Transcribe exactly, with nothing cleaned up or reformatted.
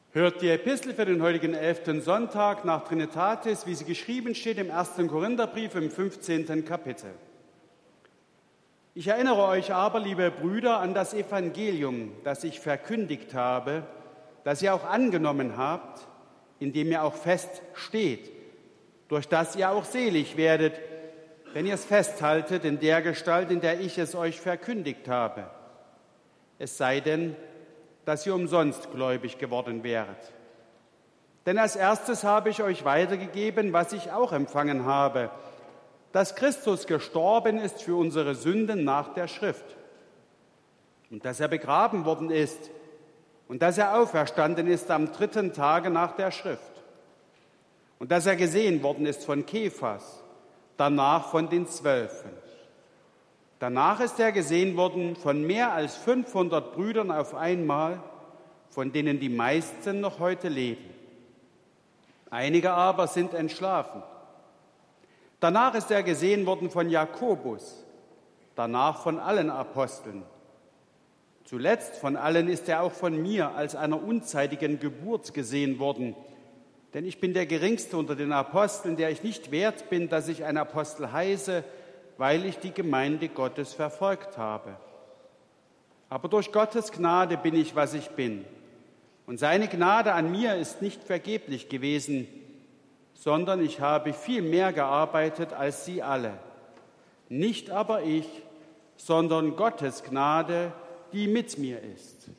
Hört die Epistel für den heutigen elften Sonntag nach Trinitatis, wie sie geschrieben steht im ersten Korintherbrief im fünfzehnten Kapitel. Ich erinnere euch aber, liebe Brüder, an das Evangelium, das ich verkündigt habe, das ihr auch angenommen habt, in dem ihr auch fest steht, durch das ihr auch selig werdet, wenn ihr es festhaltet in der Gestalt, in der ich es euch verkündigt habe. Es sei denn, dass ihr umsonst gläubig geworden wäret. Denn als erstes habe ich euch weitergegeben, was ich auch empfangen habe, dass Christus gestorben ist für unsere Sünden nach der Schrift und dass er begraben worden ist und dass er auferstanden ist am dritten Tage nach der Schrift und dass er gesehen worden ist von Kephas, danach von den Zwölfen. Danach ist er gesehen worden von mehr als fünfhundert Brüdern auf einmal, von denen die meisten noch heute leben. Einige aber sind entschlafen. Danach ist er gesehen worden von Jakobus, danach von allen Aposteln. Zuletzt von allen ist er auch von mir als einer unzeitigen Geburt gesehen worden. Denn ich bin der Geringste unter den Aposteln, der ich nicht wert bin, dass ich ein Apostel heiße, weil ich die Gemeinde Gottes verfolgt habe. Aber durch Gottes Gnade bin ich, was ich bin. Und seine Gnade an mir ist nicht vergeblich gewesen, sondern ich habe viel mehr gearbeitet als sie alle. Nicht aber ich, sondern Gottes Gnade, die mit mir ist.